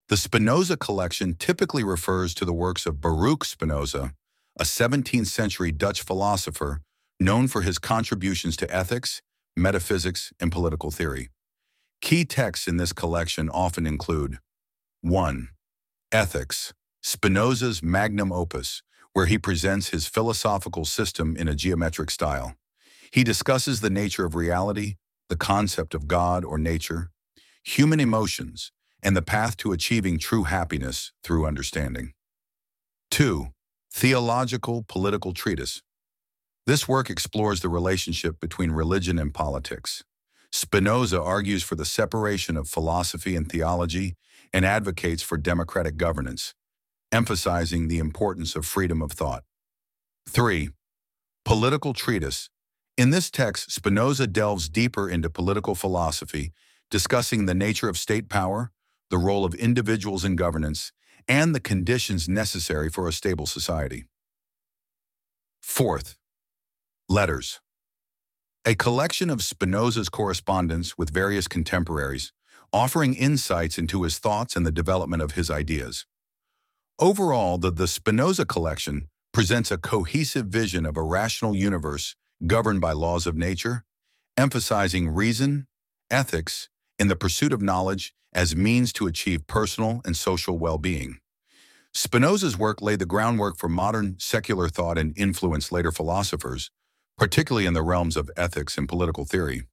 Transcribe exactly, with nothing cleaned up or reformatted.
The Spinoza collection typically refers to the works of Baruch Spinoza, a seventeenth century Dutch philosopher known for his contributions to ethics, metaphysics, and political theory. Key texts in this collection often include one. Ethics, Spinoza's magnum opus, where he presents his philosophical system in a geometric style. He discusses the nature of reality, the concept of God or nature, human emotions, and the path to achieving true happiness through understanding. two. Theological Political Treatise. This work explores the relationship between religion and politics. Spinoza argues for the separation of philosophy and theology and advocates for democratic governance, emphasizing the importance of freedom of thought. three. Political Treatise. In this text, Spinoza delves deeper into political philosophy, discussing the nature of state power, the role of individuals in governance, and the conditions necessary for a stable society. Fourth, Letters. A collection of Spinoza's correspondence with various contemporaries, offering insights into his thoughts and the development of his ideas. Overall, the, the Spinoza collection presents a cohesive vision of a rational universe governed by laws of nature, emphasizing reason, ethics, and the pursuit of knowledge as means to achieve personal and social well-being. Spinoza's work laid the groundwork for modern secular thought and influenced later philosophers, particularly in the realms of ethics and political theory.